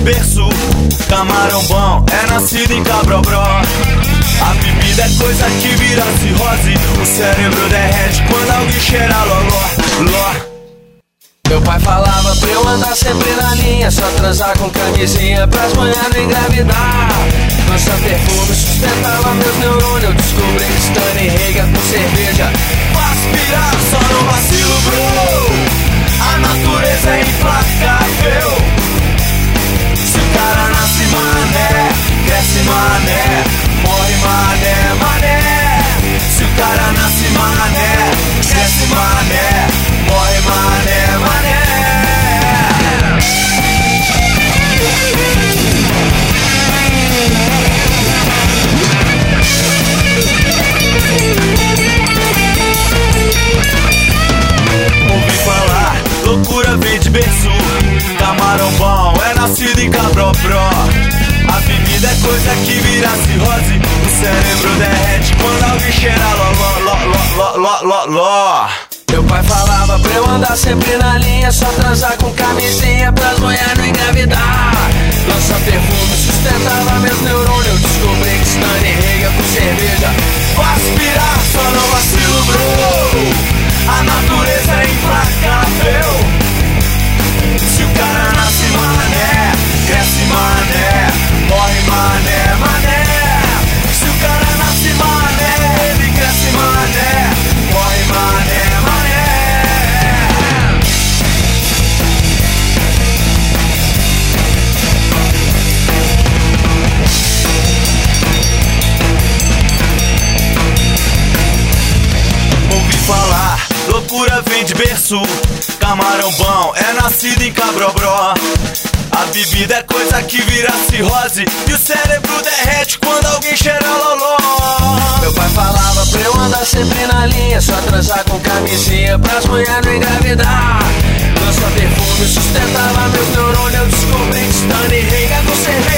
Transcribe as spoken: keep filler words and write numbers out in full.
berço. Camarão bom é nascido em Cabrobró. A bebida é coisa que vira cirrose. O cérebro derrete quando alguém cheira loló, ló. Meu pai falava pra eu andar sempre na linha, só transar com camisinha pras mulheres não engravidar. Nossa perfume sustentava meus neurônios. Eu descobri que Stanley rega com cerveja faz pirar, só no vacilo, bro. A natureza é implacável. Se o cara nasce mané, cresce mané, morre mané, mané. Se o cara nasce mané, cresce mané, morre mané, mané. Ouvi falar, loucura vem de berço. Camarão bom é nascido em Cabrobró. A bebida é coisa que vira cirrose. O cérebro derrete quando alguém cheira ló, ló, ló, ló, ló, ló. Meu pai falava pra eu andar sempre na linha, só transar com camisinha pras mulheres não engravidar. Nossa perfume sustentava meus neurônios. Eu descobri que Stanley rega com cerveja faz pirar, só no vacilo, bro. A natureza é implacável. Se o cara nasce mané, cresce mané, morre mané, mané. Se o cara nasce mané, ele cresce mané, morre mané, mané. Ouvi falar, loucura vem de berço. Camarão bom é nascido em Cabrobró. A bebida é coisa que vira cirrose. E o cérebro derrete quando alguém cheira loló. Meu pai falava pra eu andar sempre na linha, só transar com camisinha pras mulheres não engravidar. Nossa perfume sustentava meus neurônios. Eu descobri que Stanley rega com cerveja